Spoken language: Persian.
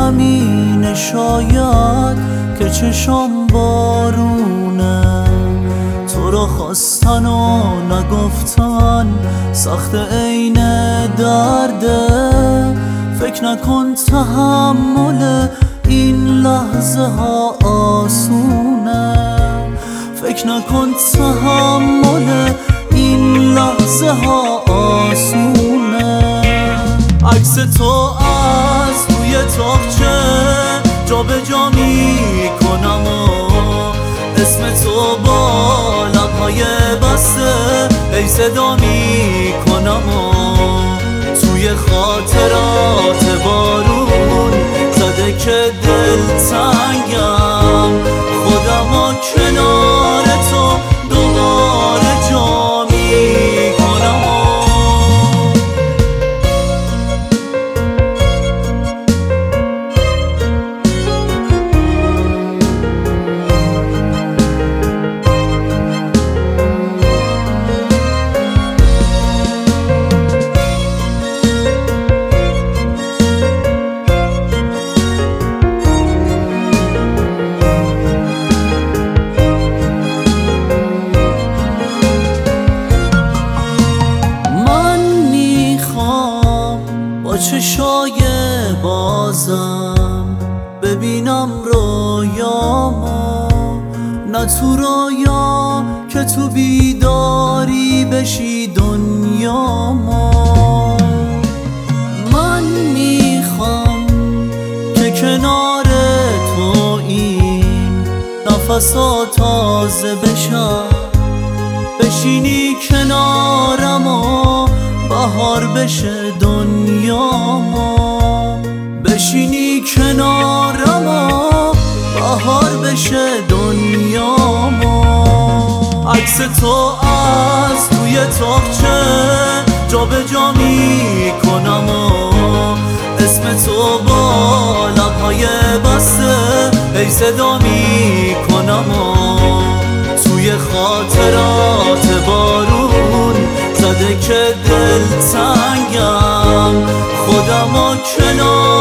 همینه شاید که چشم بارونه، تو رو خواستن و نگفتن سخت عین درده. فکر نکن تحمل این لحظه ها آسونه، فکر نکن تحمل این لحظه ها آسونه. عکس تو از توی تاقچه جا به جا میکنم و اسم تو با لبهای بسته ای صدا میکنم و توی خاطرات بارون زده که دل تنگم، خودمو کنار تو دوباره جا میکنم. چشای بازم ببینم رویامو، نه تو رویا که تو بیداری بشی دنیامو. من میخوام که کنار تو این نفسا تازه بشم، بشینی کنارم و بهار بشه دنیامو، بشینی کنارم و بهار بشه دنیامو. عکس تو از توی تاقچه جا به جا میکنم و اسم تو با لبهای بسته ای صدا میکنم و توی خاطرات بارون زده که دل تنگم، خودمو کنار